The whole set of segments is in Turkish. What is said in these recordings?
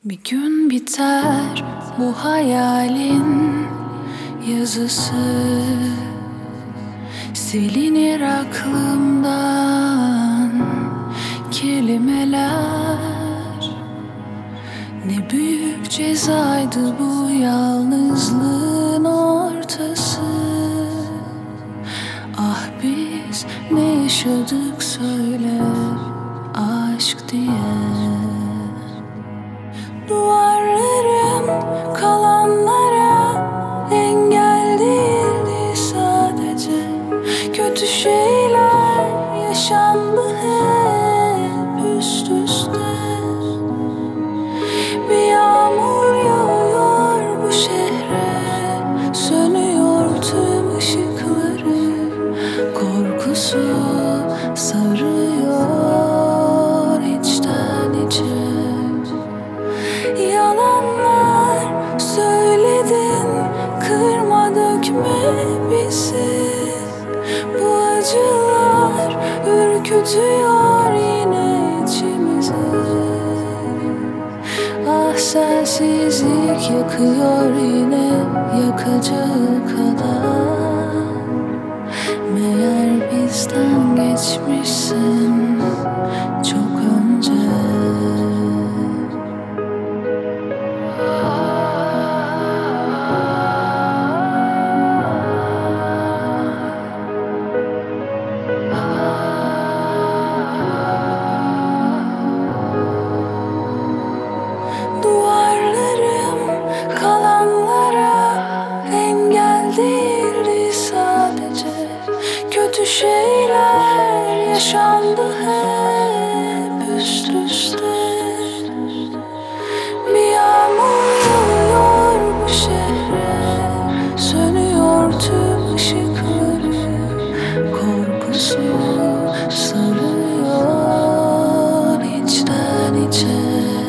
Bir gün biter bu hayalin yazısı, silinir aklımdan kelimeler. Ne büyük cezaydı bu yalnızlığın ortası. Ah biz ne yaşadık söyle aşk diye. Duvarlarım kalanlara engel değildi sadece. Kötü şeyler yaşandı hep üst üste. Bir yağmur yağıyor bu şehre, sönüyor tüm ışıkları. Korkusu sarıyor içten içe. Yalanlar söyledin, kırma dökme bizi. Bu acılar ürkütüyor yine içimizi. Ah sensizlik yakıyor yine yakacağı kadar. Meğer bizden geçmişsin çok önce. Duvarlarım kalanlara engel değildi sadece. Kötü şeyler yaşandı hep üst üste. Bir yağmur yağıyor bu şehre, sönüyor tüm ışıkları. Korkusu sarıyor içten içe.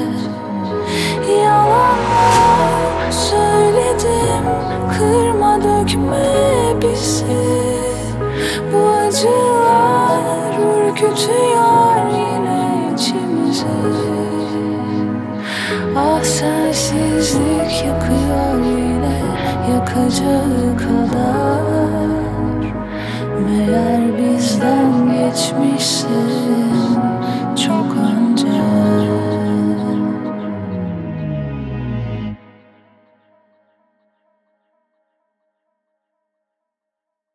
Yalanlar söyledim, kırma dökme bizi. Bu acılar ürkütüyor yine içimizi. Ah sensizlik yakıyor yine yakacağı kadar. Meğer bizden geçmişsin